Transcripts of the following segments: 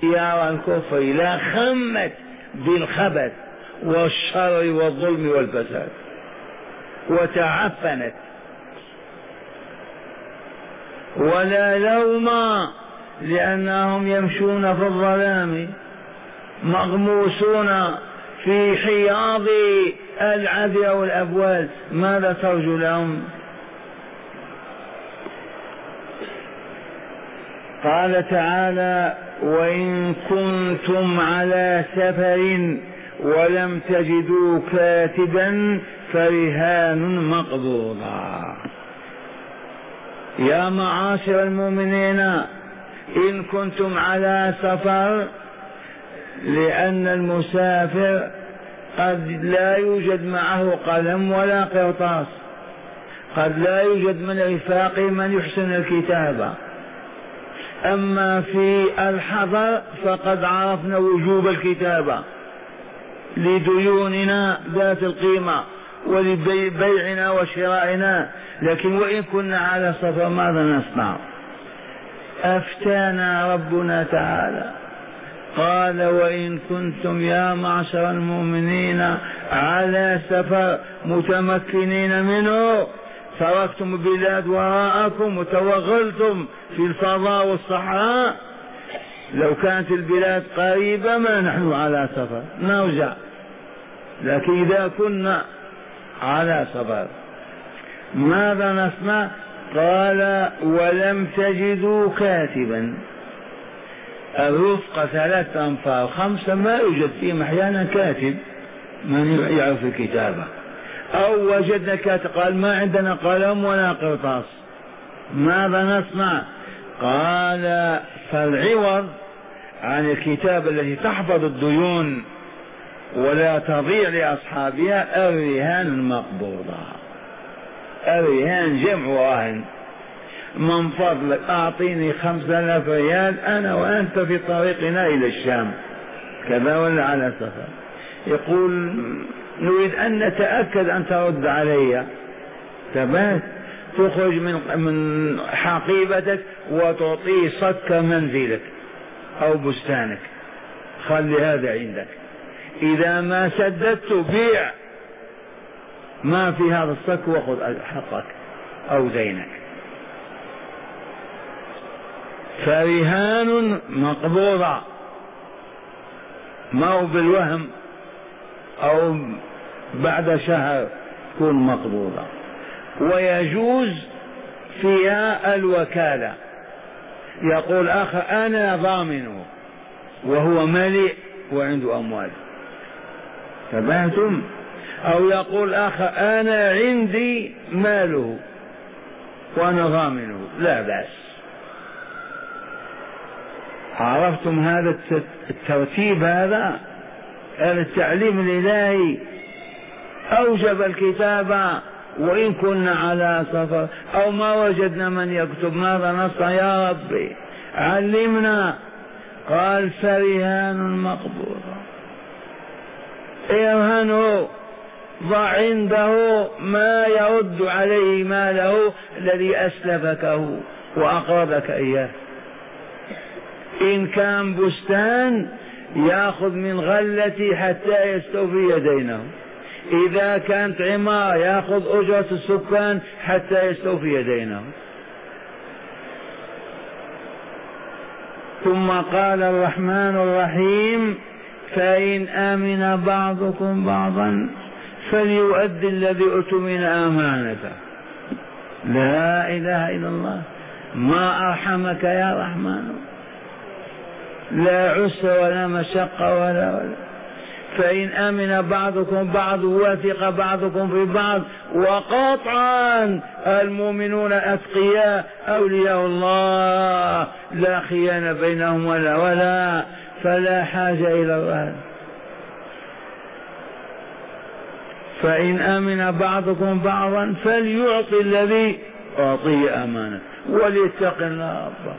يرى الكفر لا خمت بالخبث والشر والظلم والفساد وتعفنت، ولا لوم لأنهم يمشون في الظلام مغموسون في حياض العدل والأبوال، ماذا ترجو لهم؟ قال تعالى: وإن كنتم على سفر ولم تجدوا كاتبا فرهان مقبوضة. يا معاشر المؤمنين، إن كنتم على سفر، لأن المسافر قد لا يوجد معه قلم ولا قرطاس، قد لا يوجد من رفاقه من يحسن الكتابة. أما في الحضر فقد عرفنا وجوب الكتابة لديوننا ذات القيمة ولبيعنا وشرائنا، لكن وإن كنا على سفر ماذا نصنع؟ أفتانا ربنا تعالى قال: وإن كنتم يا معشر المؤمنين على سفر متمكنين منه، تركتم البلاد وراءكم وتوغلتم في الفضاء والصحراء. لو كانت البلاد قريبة ما نحن على سفر نرجع، لكن إذا كنا على سفر ماذا نصنع؟ قال: ولم تجدوا كاتبا. الرفقة 3 أنفار 5 ما يوجد فيهم أحيانا كاتب من يعرف الكتابة، أو وجدنا كاتب قال ما عندنا قلم ولا قرطاس، ماذا نصنع؟ قال: فالعوض عن الكتاب التي تحفظ الديون ولا تضيع لأصحابها الرهان المقبوضة. الرهان جمع راهن. من فضلك أعطيني 5000 ريال أنا وأنت في طريقنا إلى الشام، كذا ولا على سفر. يقول: نريد أن نتأكد أن ترد علي. تبات تخرج من حقيبتك وتعطيه صك منزلك أو بستانك، خلي هذا عندك، إذا ما سددت بيع ما في هذا الصك وخذ حقك أو دينك. فرهان مقبوضة، ما هو بالوهم أو بعد شهر تكون مقبوضة. ويجوز فيها الوكالة، يقول آخر أنا ضامنه وهو مليء وعنده أموال، تبعتم؟ أو يقول آخر أنا عندي ماله وأنا ضامنه، لا بأس. عرفتم هذا الترتيب؟ هذا التعليم الإلهي أوجب الكتابة. وإن كنا على سفر أو ما وجدنا من يكتب ماذا نصنع؟ يا ربي علمنا. قال: فرهان مقبوضة. ارهنه، ضع عنده ما يرد عليه ماله الذي أسلفكه وأقرضك إياه. إن كان بستان يأخذ من غلتي حتى يستوفي دينه، إذا كانت عمارة يأخذ أجرة السكان حتى يستوفي دينه. ثم قال الرحمن الرحيم: فإن آمن بعضكم بعضا فليؤدي الذي أؤتمن أمانته. لا إله إلا الله، ما أرحمك يا رحمن، لا عسر ولا مشقة ولا. فإن آمن بعضكم بعض وثق بعضكم في بعض، وقطعا المؤمنون أتقياء أولياء الله لا خيانة بينهم ولا فلا حاجة إلى الرهن. فإن آمن بعضكم بعضا فليعطي الذي أعطيه أمانة وليتق الله ربه.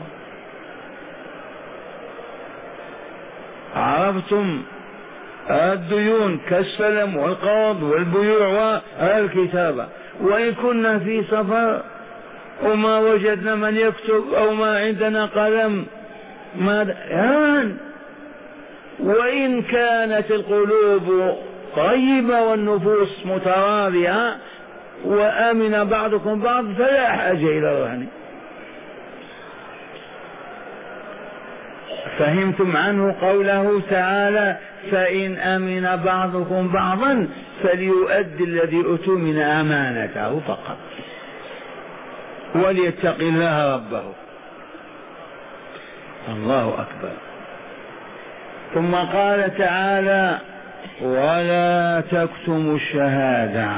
عرفتم؟ الديون كالسلم والقرض والبيوع والكتابة. وإن كنا في سفر وما وجدنا من يكتب أو ما عندنا قلم، وإن كانت القلوب طيبة والنفوس متراضية وأمن بعضكم بعض فلا حاجة إلى رهن. فهمتم عنه قوله تعالى فإن أمن بعضكم بعضا فليؤدي الذي أؤتمن أمانته فقط وليتق الله ربه. الله أكبر. ثم قال تعالى ولا تكتموا الشهادة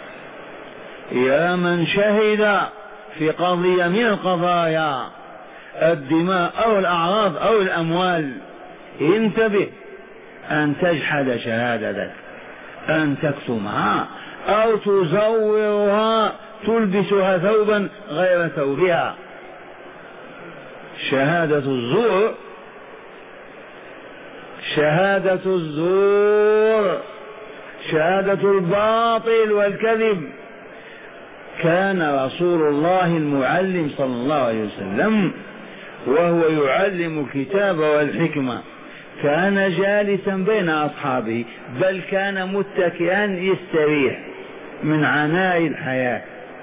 يا من شهد في قضية من القضايا الدماء أو الأعراض أو الأموال، انتبه أن تجحد شهادتك، أن تكتمها أو تزورها تلبسها ثوبا غير ثوبها. شهادة الزور، شهادة الزور، شهادة الباطل والكذب. كان رسول الله المعلم صلى الله عليه وسلم وهو يعلم الكتاب والحكمة كان جالسا بين أصحابه، بل كان متكئا يستريح من عناء الحياة،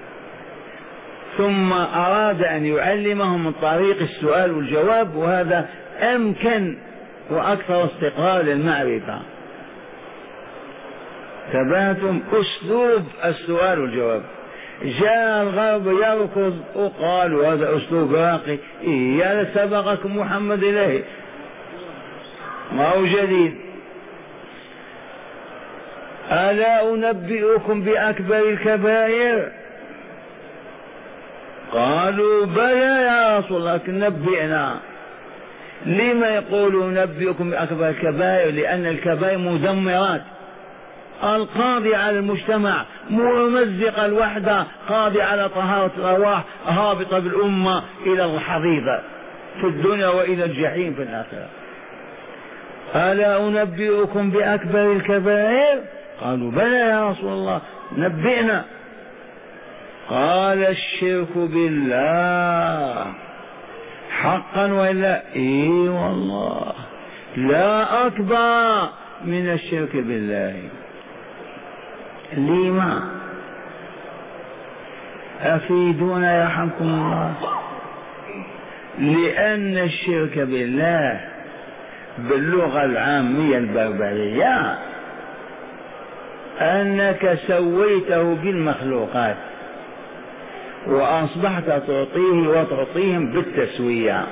ثم أراد أن يعلمهم من طريق السؤال والجواب، وهذا أمكن وأكثر استقرار للمعرفة. تبعتم أسلوب السؤال والجواب. جاء الغرب يركض وقالوا هذا أسلوب راقي، يا سبقك محمد إليه ما هو جديد. ألا أنبئكم بأكبر الكبائر؟ قالوا بلى يا رسول الله لكن نبئنا. لما يقولوا نبئكم بأكبر الكبائر؟ لأن الكبائر مدمرات، القاضي على المجتمع، ممزق الوحدة، قاضي على طهارة الأرواح، هابطة بالأمة إلى الحضيضة في الدنيا وإلى الجحيم في الآخرة. ألا أنبئكم بأكبر الكبائر؟ قالوا بلى يا رسول الله نبئنا. قال الشرك بالله. حقا وإلا؟ إي والله لا أكبر من الشرك بالله. لما؟ أفيدونا يرحمكم الله. لأن الشرك بالله باللغة العامية البربرية أنك سويته بالمخلوقات وأصبحت تعطيه وتعطيهم بالتسوية،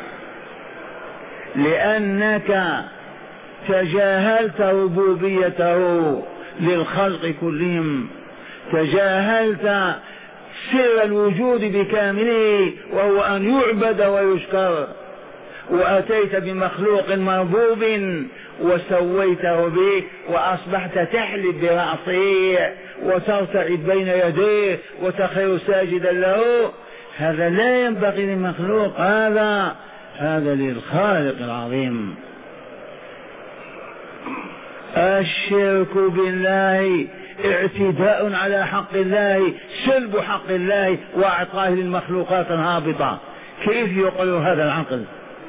لأنك تجاهلت ربوبيته للخلق كلهم، تجاهلت سر الوجود بكامله وهو أن يعبد ويشكر، وأتيت بمخلوق مربوب وسويته به وأصبحت تحلب برأسه وترتعد بين يديه وتخر ساجدا له. هذا لا ينبغي للمخلوق، هذا للخالق العظيم. الشرك بالله اعتداء على حق الله، سلب حق الله وإعطائه للمخلوقات الهابطة. كيف يقول هذا العقل؟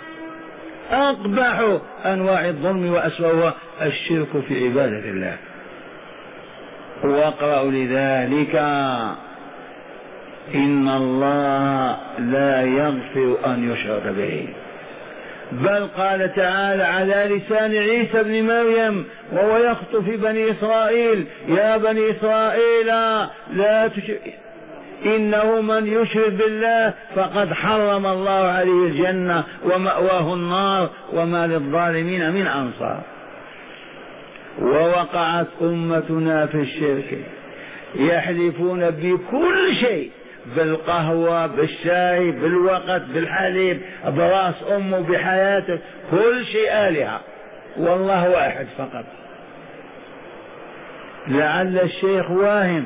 أقبح أنواع الظلم وأسوأها الشرك في عبادة الله. واقرأوا لذلك إن الله لا يغفر أن يشرك به، بل قال تعالى على لسان عيسى بن مريم وهو يخطب في بني إسرائيل يا بني إسرائيل لا تشرك، إنه من يشرك بالله فقد حرم الله عليه الجنة ومأواه النار وما للظالمين من أنصار. ووقعت أمتنا في الشرك، يحلفون بكل شيء، بالقهوة، بالشاي، بالوقت، بالحليب، براس أمه، بحياته، كل شيء آلهة والله واحد فقط. لعل الشيخ واهم.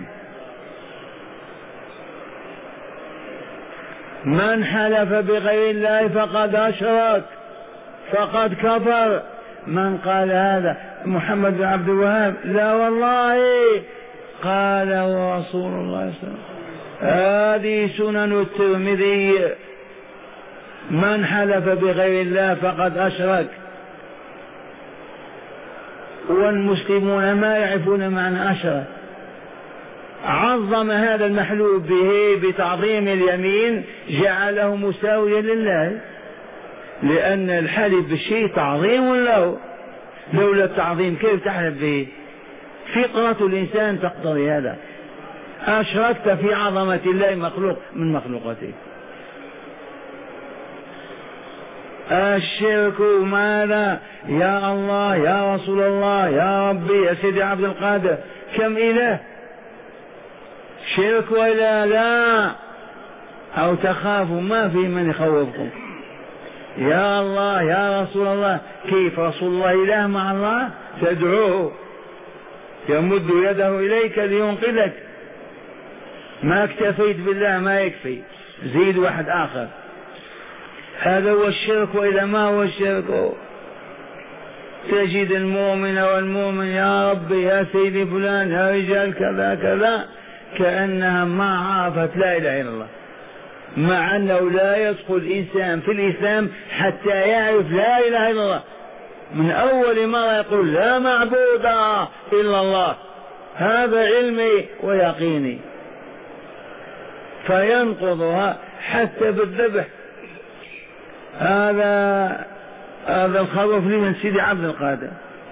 من حلف بغير الله فقد أشرك، فقد كفر. من قال هذا؟ محمد بن عبد الوهاب؟ لا والله، قال رسول الله صلى الله عليه وسلم. هذه سنن الترمذي. من حلف بغير الله فقد أشرك. والمسلمون ما يعرفون معنى أشرك. عظم هذا المحلوب به بتعظيم اليمين، جعله مساويا لله، لأن الحلف بالشيء تعظيم له، لولا التعظيم كيف تحلف به؟ فطرة الإنسان تقتضي هذا. أشركت في عظمة الله مخلوق من مخلوقاته. الشرك ماذا؟ يا الله، يا رسول الله، يا ربي، يا سيدي عبد القادر، كم إله؟ شرك ولا لا؟ أو تخافوا؟ ما في من يخوفكم. يا الله، يا رسول الله، كيف رسول الله إله مع الله؟ تدعوه يمد يده إليك لينقذك. ما اكتفيت بالله ما يكفي، زيد واحد آخر. هذا هو الشرك. وإذا ما هو الشرك؟ تجد المؤمن والمؤمن يا ربي، يا سيدي فلان، يا رجال كذا كذا، كأنها ما عرفت لا إله إلا الله، مع أنه لا يدخل الإنسان في الإسلام حتى يعرف لا إله إلا الله. من أول مرة يقول لا معبود إلا الله، هذا علمي ويقيني، فينقضها حتى بالذبح. هذا الخروف لمن؟ سيدي عبد القادر.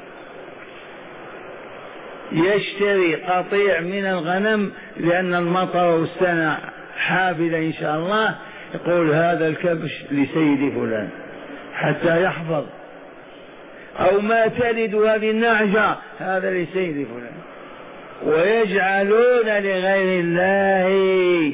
يشتري قطيع من الغنم لأن المطر والسنة حافلة إن شاء الله، يقول هذا الكبش لسيدي فلان حتى يحفظ، أو ما تلد هذه النعجة هذا لسيدي فلان، ويجعلون لغير الله.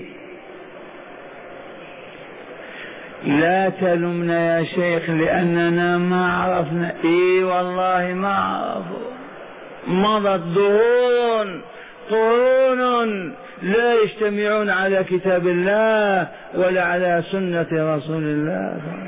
لا تلمنا يا شيخ لأننا ما عرفنا. إي والله ما عرفوا، مضت دهور قرون لا يجتمعون على كتاب الله ولا على سنة رسول الله.